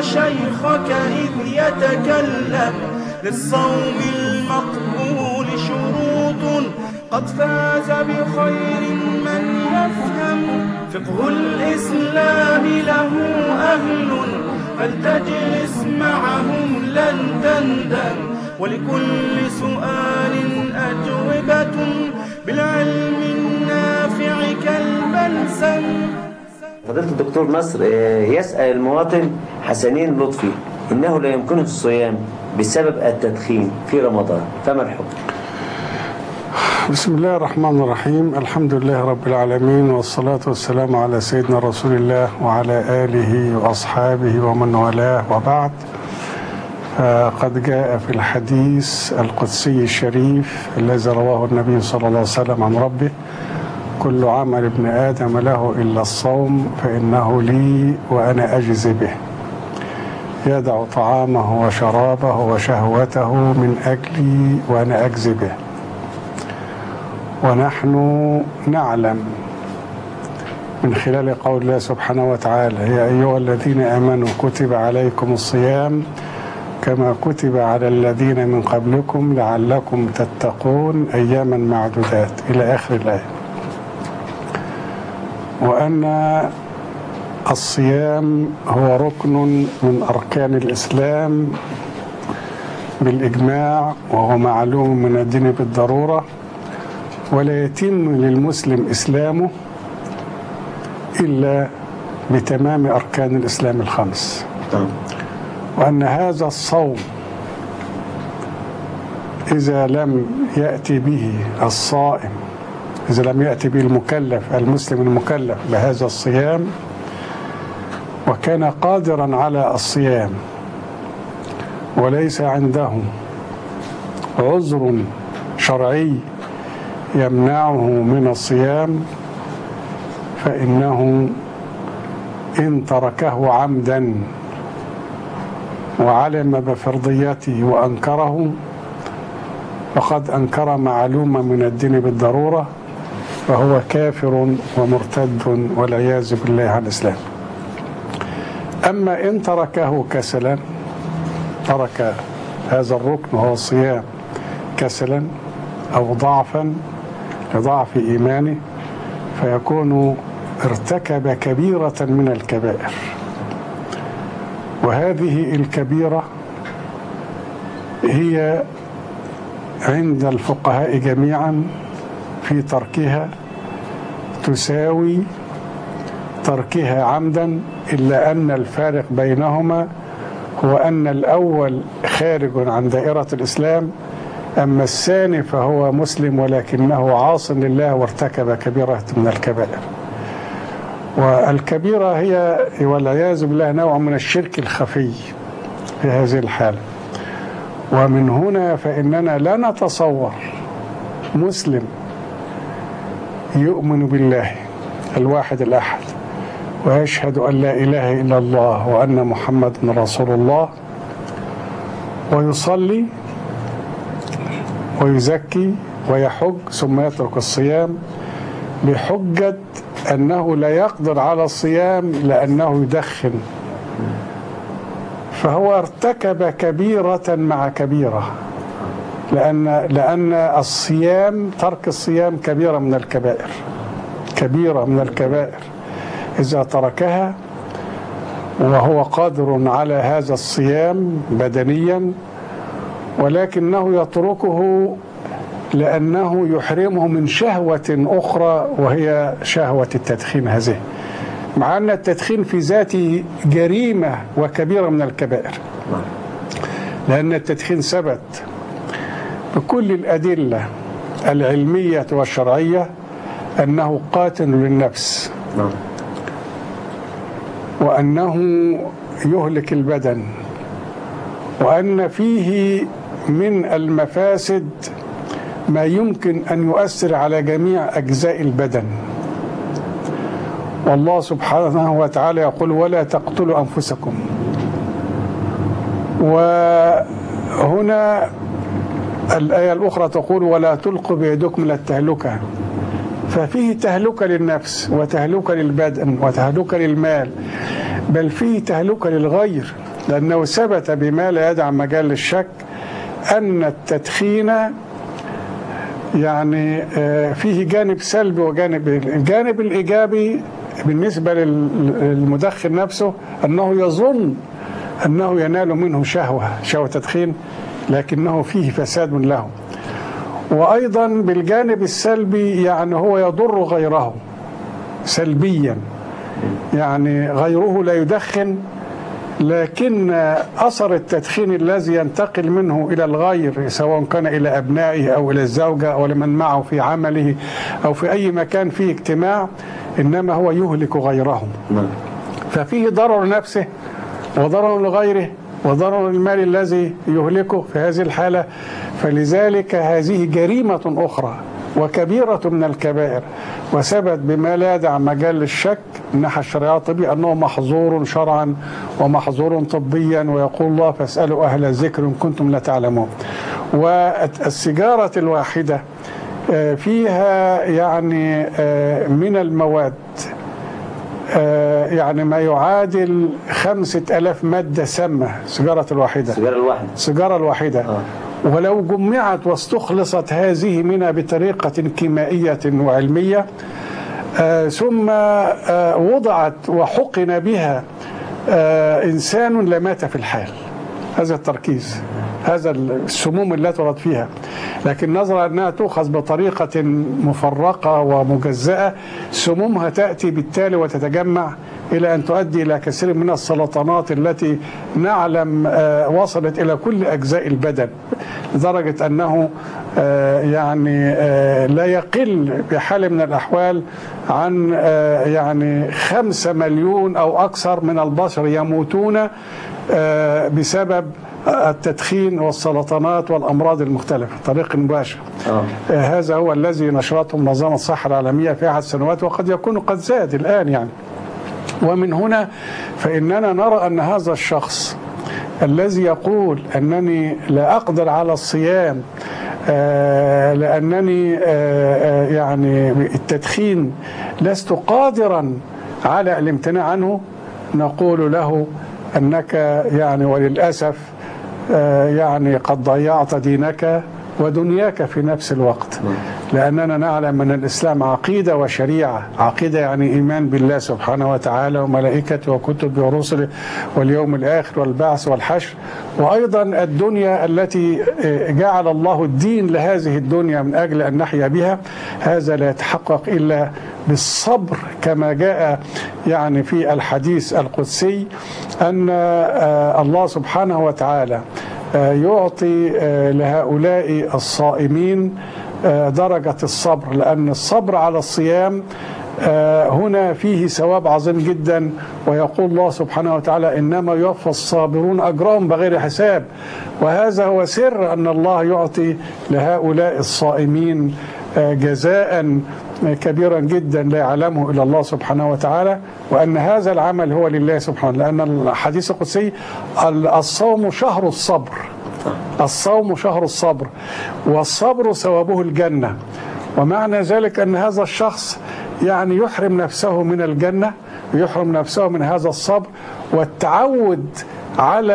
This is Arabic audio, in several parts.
شيخك إذ يتكلم. للصوم المقبول شروط قد فاز بخير من يفهم. فقه الإسلام له أهل فلتجلس معهم لن تندم. ولكل سؤال أجوبة بالعلم النافع كالبلسم. فضيلة الدكتور نصر يسأل المواطن حسنين لطفي إنه لا يمكنه الصيام بسبب التدخين في رمضان، فما الحكم؟ بسم الله الرحمن الرحيم. الحمد لله رب العالمين، والصلاة والسلام على سيدنا رسول الله وعلى آله وأصحابه ومن والاه، وبعد. قد جاء في الحديث القدسي الشريف الذي رواه النبي صلى الله عليه وسلم عن ربه: كل عمل ابن آدم له إلا الصوم فإنه لي وأنا أجزي به. يدع طعامه وشرابه وشهوته من أجلي وأنا أجزي به. ونحن نعلم من خلال قول الله سبحانه وتعالى: يا أيها الذين آمنوا كتب عليكم الصيام كما كتب على الذين من قبلكم لعلكم تتقون أياما معدودات، إلى آخر الآية. وأن الصيام هو ركن من أركان الإسلام بالإجماع، وهو معلوم من الدين بالضرورة، ولا يتم للمسلم إسلامه إلا بتمام أركان الإسلام الخمس. وأن هذا الصوم إذا لم يأتي به الصائم، إذا لم يأتي به المكلف المسلم المكلف بهذا الصيام وكان قادرا على الصيام وليس عنده عذر شرعي يمنعه من الصيام، فإنه إن تركه عمدا وعلم بفرضيته وأنكره فقد أنكر معلومة من الدين بالضرورة، فهو كافر ومرتد والعياذ بالله عن الإسلام. أما إن تركه كسلا، ترك هذا الركن وهو الصيام كسلا أو ضعفا لضعف إيمانه، فيكون ارتكب كبيرة من الكبائر. وهذه الكبيرة هي عند الفقهاء جميعا في تركها تساوي تركها عمدا، إلا أن الفارق بينهما هو أن الأول خارج عن دائرة الإسلام، أما الثاني فهو مسلم ولكنه عاص لله وارتكب كبيرة من الكبائر. والكبيرة هي والعياذ بالله نوع من الشرك الخفي في هذه الحالة. ومن هنا فإننا لا نتصور مسلم يؤمن بالله الواحد الأحد ويشهد أن لا إله إلا الله وأن محمد رسول الله ويصلي ويزكي ويحج ثم يترك الصيام بحجة أنه لا يقدر على الصيام لأنه يدخن، فهو ارتكب كبيرة مع كبيرة، لأن الصيام، ترك الصيام كبيرة من الكبائر، كبيرة من الكبائر إذا تركها وهو قادر على هذا الصيام بدنيا، ولكنه يتركه لأنه يحرمه من شهوة أخرى وهي شهوة التدخين هذه، مع أن التدخين في ذاته جريمة وكبيرة من الكبائر، لأن التدخين ثبت بكل الأدلة العلمية والشرعية أنه قاتل للنفس، وأنه يهلك البدن، وأن فيه من المفاسد ما يمكن أن يؤثر على جميع أجزاء البدن. والله سبحانه وتعالى يقول: ولا تقتلوا أنفسكم. وهنا الآية الأخرى تقول: ولا تلقوا بيدكم إلى التهلكة. ففيه تهلكة للنفس وتهلكة للبدن وتهلكة للمال، بل فيه تهلكة للغير، لأنه ثبت بما لا يدع مجال للشك أن التدخين يعني فيه جانب سلبي وجانب الجانب الإيجابي بالنسبة للمدخن نفسه أنه يظن أنه ينال منه شهوة تدخين، لكنه فيه فساد له. وأيضا بالجانب السلبي يعني هو يضر غيره سلبيا، يعني غيره لا يدخن لكن أثر التدخين الذي ينتقل منه إلى الغير سواء كان إلى أبنائه أو إلى الزوجة أو لمن معه في عمله أو في أي مكان فيه اجتماع، إنما هو يهلك غيره. ففيه ضرر نفسه وضرر لغيره وضرر المال الذي يهلكه في هذه الحالة. فلذلك هذه جريمة أخرى وكبيرة من الكبائر، وثبت بما لا يدع مجال للشك من ناحية الشريعة الطبية أنه محظور شرعا ومحظور طبيا، ويقول الله فاسألوا أهل الذكر إن كنتم لا تعلمون. والسيجارة الواحدة فيها يعني من المواد يعني ما يعادل 5000 مادة سامة. السيجارة الواحدة السيجارة الواحدة ولو جمعت واستخلصت هذه منها بطريقة كيميائية وعلمية ثم وضعت وحقن بها إنسان لمات في الحال. هذا التركيز، هذا السموم التي تورد فيها، لكن نظرا أنها تؤخذ بطريقة مفرقة ومجزأة سمومها تأتي بالتالي وتتجمع إلى أن تؤدي إلى كثير من السرطانات التي نعلم وصلت إلى كل أجزاء البدن، لدرجة أنه يعني لا يقل بحال من الأحوال عن يعني 5 مليون أو أكثر من البشر يموتون بسبب التدخين والسرطانات والأمراض المختلفة طريق مباشر. هذا هو الذي نشرته منظمة الصحة العالمية في 1 سنوات، وقد يكون قد زاد الآن يعني. ومن هنا فإننا نرى أن هذا الشخص الذي يقول أنني لا أقدر على الصيام لأنني يعني التدخين لست قادرا على الامتناع عنه، نقول له أنك يعني وللأسف يعني قد ضيعت دينك ودنياك في نفس الوقت، لأننا نعلم أن الإسلام عقيدة وشريعة. عقيدة يعني إيمان بالله سبحانه وتعالى وملائكته وكتبه ورسله واليوم الآخر والبعث والحشر، وأيضا الدنيا التي جعل الله الدين لهذه الدنيا من أجل أن نحيا بها. هذا لا يتحقق إلا بالصبر، كما جاء يعني في الحديث القدسي أن الله سبحانه وتعالى يعطي لهؤلاء الصائمين درجة الصبر، لأن الصبر على الصيام هنا فيه ثواب عظيم جدا. ويقول الله سبحانه وتعالى إنما يوفى الصابرون أجرهم بغير حساب. وهذا هو سر أن الله يعطي لهؤلاء الصائمين جزاء كبيرا جدا لا يعلمه إلا الله سبحانه وتعالى، وأن هذا العمل هو لله سبحانه، لأن الحديث القدسي الصوم شهر الصبر، الصوم شهر الصبر، والصبر ثوابه الجنة. ومعنى ذلك أن هذا الشخص يعني يحرم نفسه من الجنة ويحرم نفسه من هذا الصبر، والتعود على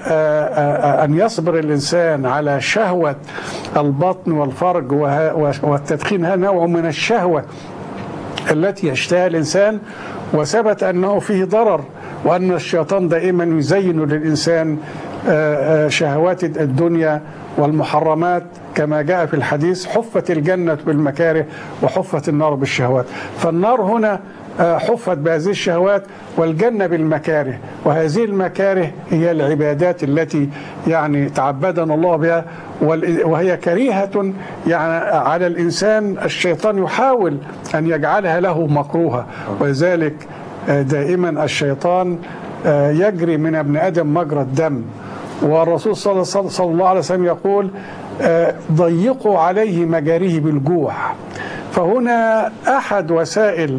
أن يصبر الإنسان على شهوة البطن والفرج والتدخين. هذا نوع من الشهوة التي يشتهيها الإنسان، وثبت أنه فيه ضرر، وأن الشيطان دائما يزين للإنسان شهوات الدنيا والمحرمات، كما جاء في الحديث حفت الجنة بالمكاره وحفت النار بالشهوات. فالنار هنا حفت بهذه الشهوات والجنة بالمكاره، وهذه المكاره هي العبادات التي يعني تعبدنا الله بها، وهي كريهة يعني على الإنسان. الشيطان يحاول أن يجعلها له مكروهة، ولذلك دائما الشيطان يجري من ابن آدم مجرى الدم. والرسول صلى الله عليه وسلم يقول ضيقوا عليه مجاريه بالجوع. فهنا أحد وسائل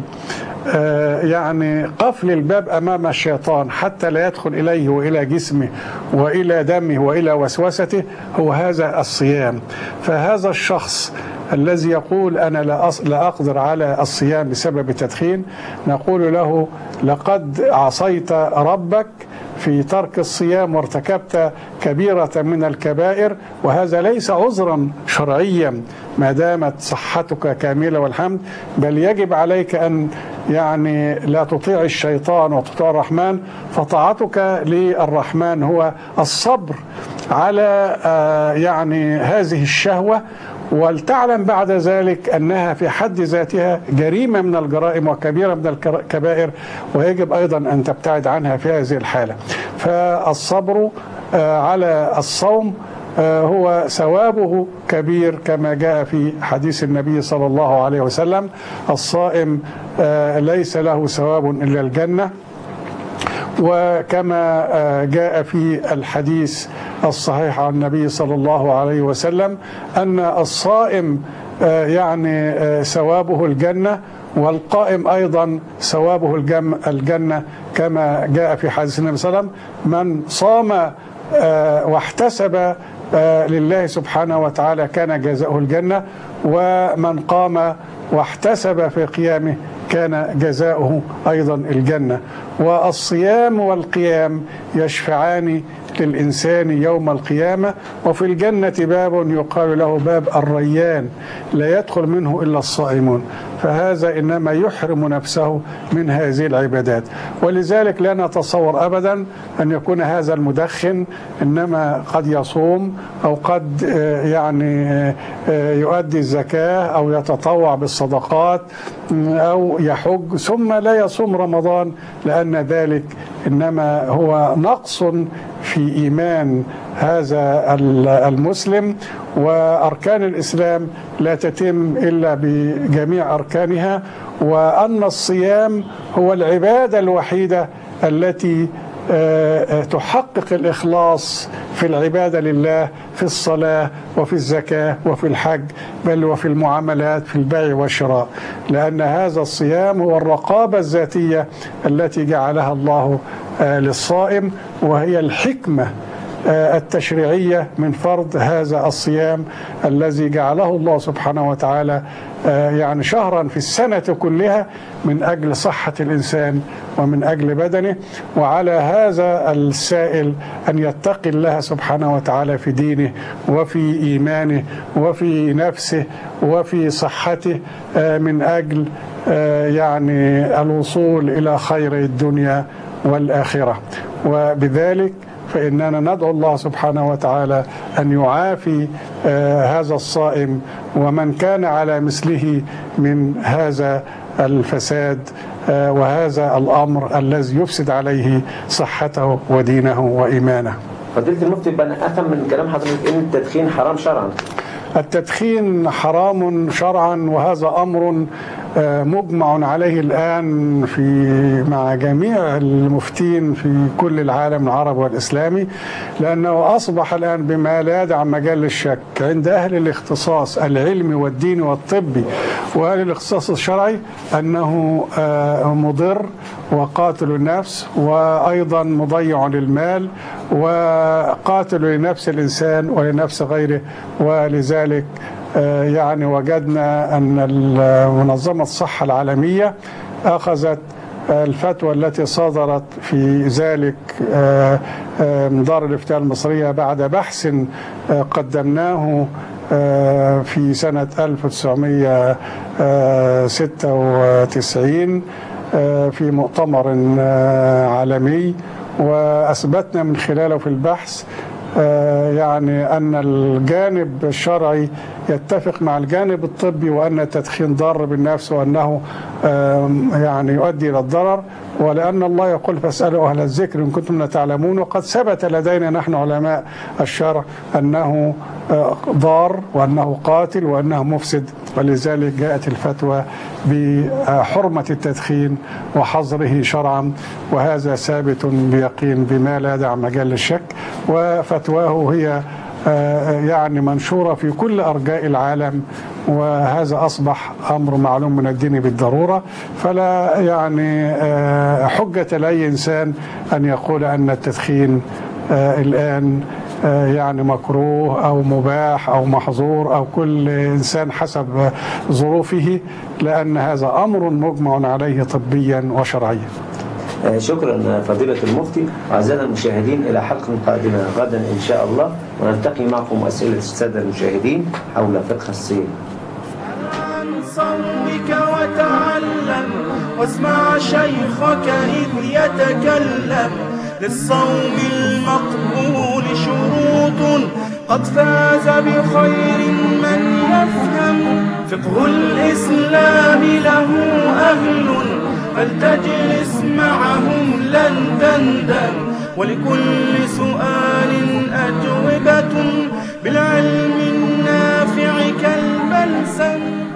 يعني قفل الباب أمام الشيطان حتى لا يدخل إليه وإلى جسمه وإلى دمه وإلى وسوسته هو هذا الصيام. فهذا الشخص الذي يقول أنا لا أقدر على الصيام بسبب التدخين، نقول له لقد عصيت ربك في ترك الصيام وارتكبت كبيرة من الكبائر، وهذا ليس عذرا شرعيا ما دامت صحتك كاملة والحمد، بل يجب عليك أن يعني لا تطيع الشيطان وتطيع الرحمن، فطاعتك للرحمن هو الصبر على يعني هذه الشهوة، ولتعلم بعد ذلك أنها في حد ذاتها جريمة من الجرائم وكبيرة من الكبائر، ويجب أيضا أن تبتعد عنها في هذه الحالة. فالصبر على الصوم هو ثوابه كبير كما جاء في حديث النبي صلى الله عليه وسلم: الصائم ليس له ثواب إلا الجنة. وكما جاء في الحديث الصحيح عن النبي صلى الله عليه وسلم أن الصائم يعني ثوابه الجنة، والقائم أيضا ثوابه الجنة، كما جاء في حديث النبي صلى الله عليه وسلم: من صام واحتسب لله سبحانه وتعالى كان جزاؤه الجنة، ومن قام واحتسب في قيامه كان جزاؤه أيضا الجنة. والصيام والقيام يشفعان للإنسان يوم القيامة، وفي الجنة باب يقال له باب الريان لا يدخل منه إلا الصائمون، فهذا إنما يحرم نفسه من هذه العبادات. ولذلك لا نتصور أبدا أن يكون هذا المدخن إنما قد يصوم أو قد يعني يؤدي الزكاة أو يتطوع بالصدقات أو يحج ثم لا يصوم رمضان، لأن ذلك إنما هو نقص في إيمان هذا المسلم، وأركان الإسلام لا تتم إلا بجميع أركانها، وأن الصيام هو العبادة الوحيدة التي تحقق الإخلاص في العبادة لله في الصلاة وفي الزكاة وفي الحج، بل وفي المعاملات في البيع والشراء، لأن هذا الصيام هو الرقابة الذاتية التي جعلها الله للصائم، وهي الحكمة التشريعية من فرض هذا الصيام الذي جعله الله سبحانه وتعالى يعني شهرا في السنة كلها من أجل صحة الإنسان ومن أجل بدنه. وعلى هذا السائل أن يتقي الله سبحانه وتعالى في دينه وفي إيمانه وفي نفسه وفي صحته من أجل يعني الوصول إلى خير الدنيا والآخرة. وبذلك فإننا ندعو الله سبحانه وتعالى أن يعافي هذا الصائم ومن كان على مثله من هذا الفساد وهذا الأمر الذي يفسد عليه صحته ودينه وإيمانه. فضيلة المفتي، أنا أفهم من كلام حضرتك إن التدخين حرام شرعا. التدخين حرام شرعا، وهذا أمر مجمع عليه الآن مع جميع المفتين في كل العالم العربي والإسلامي، لأنه أصبح الآن بما لا يدع مجال للشك عند أهل الاختصاص العلمي والديني والطبي وأهل الاختصاص الشرعي أنه مضر وقاتل النفس وأيضا مضيع للمال وقاتل لنفس الإنسان ولنفس غيره. ولذلك يعني وجدنا أن منظمة الصحة العالمية أخذت الفتوى التي صدرت في ذلك من دار الإفتاء المصرية بعد بحث قدمناه في سنة 1996 في مؤتمر عالمي، وأثبتنا من خلاله في البحث يعني أن الجانب الشرعي يتفق مع الجانب الطبي، وأن التدخين ضار بالنفس وأنه يعني يؤدي إلى الضرر، ولأن الله يقول: فاسألوا أهل الذكر إن كنتم لا تعلمون. وقد ثبت لدينا نحن علماء الشرع أنه ضار وأنه قاتل وأنه مفسد، ولذلك جاءت الفتوى بحرمة التدخين وحظره شرعا، وهذا ثابت بيقين بما لا يدع مجال للشك. وفتواه هي يعني منشورة في كل أرجاء العالم، وهذا أصبح أمر معلوم من الدين بالضرورة، فلا يعني حجة لأي إنسان أن يقول أن التدخين الآن يعني مكروه أو مباح أو محظور، أو كل إنسان حسب ظروفه، لأن هذا أمر مجمع عليه طبيا وشرعيا. شكرا فضيلة المفتي. أعزائنا المشاهدين، إلى حلقة قادمة غدا إن شاء الله، ونلتقي معكم أسئلة السادة المشاهدين حول فقه الصيام. عن صومك وتعلم واسمع شيخك إذ يتكلم. للصوم المقبول شروط قد فاز بخير من يفهم. فقه الإسلام له أهل فلتجلس معهم لن تندم. ولكل سؤال أجوبة بالعلم النافع كالبلسم.